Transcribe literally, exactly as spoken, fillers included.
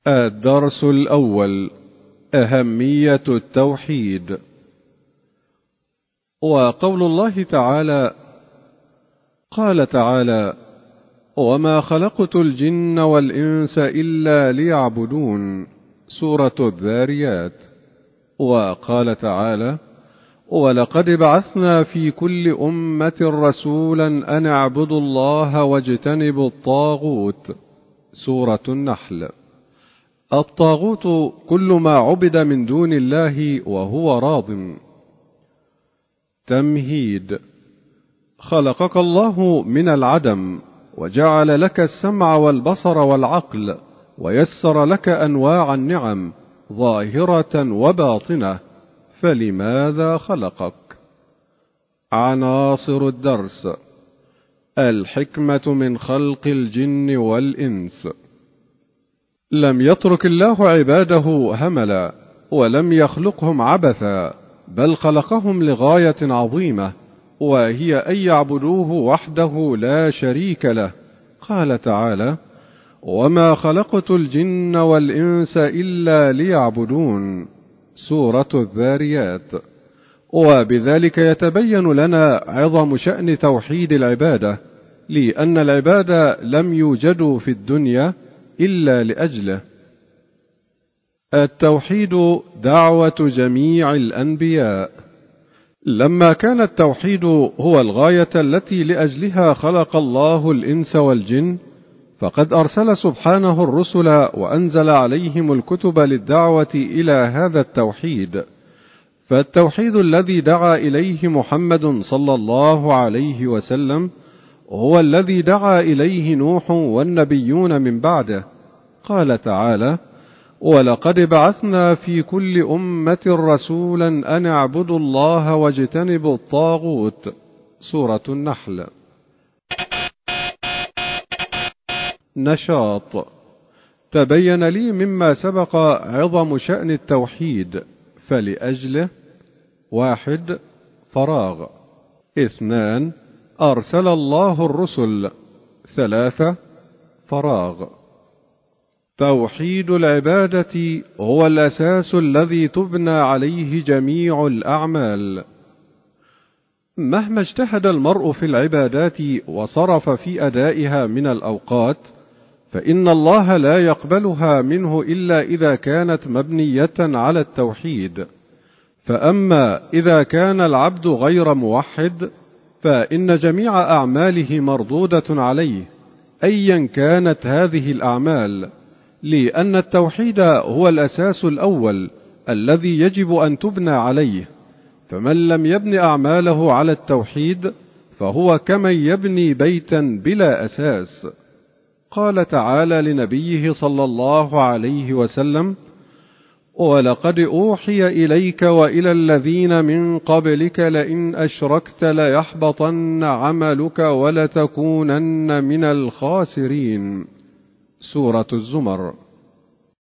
الدرس الأول: أهمية التوحيد. وقول الله تعالى: قال تعالى: وما خلقت الجن والإنس إلا ليعبدون، سورة الذاريات. وقال تعالى: ولقد بعثنا في كل أمة رسولا أن اعبدوا الله واجتنبوا الطاغوت، سورة النحل. الطاغوت كل ما عبد من دون الله وهو راض. تمهيد: خلقك الله من العدم، وجعل لك السمع والبصر والعقل، ويسر لك أنواع النعم ظاهرة وباطنة، فلماذا خلقك؟ عناصر الدرس: الحكمة من خلق الجن والإنس. لم يترك الله عباده هملا، ولم يخلقهم عبثا، بل خلقهم لغاية عظيمة، وهي أن يعبدوه وحده لا شريك له. قال تعالى: وما خلقت الجن والإنس إلا ليعبدون، سورة الذاريات. وبذلك يتبين لنا عظم شأن توحيد العبادة، لأن العبادة لم يوجدوا في الدنيا إلا لأجله. التوحيد دعوة جميع الأنبياء. لما كان التوحيد هو الغاية التي لأجلها خلق الله الإنس والجن، فقد أرسل سبحانه الرسل وأنزل عليهم الكتب للدعوة إلى هذا التوحيد. فالتوحيد الذي دعا إليه محمد صلى الله عليه وسلم هو الذي دعا إليه نوح والنبيون من بعده. قال تعالى: ولقد بعثنا في كل أمة رسولا أن اعبدوا الله واجتنبوا الطاغوت، سورة النحل. نشاط: تبين لي مما سبق عظم شأن التوحيد، فلأجله: واحد، فراغ. اثنان، أرسل الله الرسل. ثلاثة، فراغ. توحيد العبادة هو الأساس الذي تبنى عليه جميع الأعمال. مهما اجتهد المرء في العبادات وصرف في أدائها من الأوقات، فإن الله لا يقبلها منه إلا إذا كانت مبنية على التوحيد. فأما إذا كان العبد غير موحد، فإن جميع أعماله مردودة عليه، أيا كانت هذه الأعمال، لأن التوحيد هو الأساس الأول الذي يجب أن تبنى عليه. فمن لم يبن أعماله على التوحيد فهو كمن يبني بيتا بلا أساس. قال تعالى لنبيه صلى الله عليه وسلم: ولقد أوحي إليك وإلى الذين من قبلك لئن أشركت ليحبطن عملك ولتكونن من الخاسرين، سورة الزمر.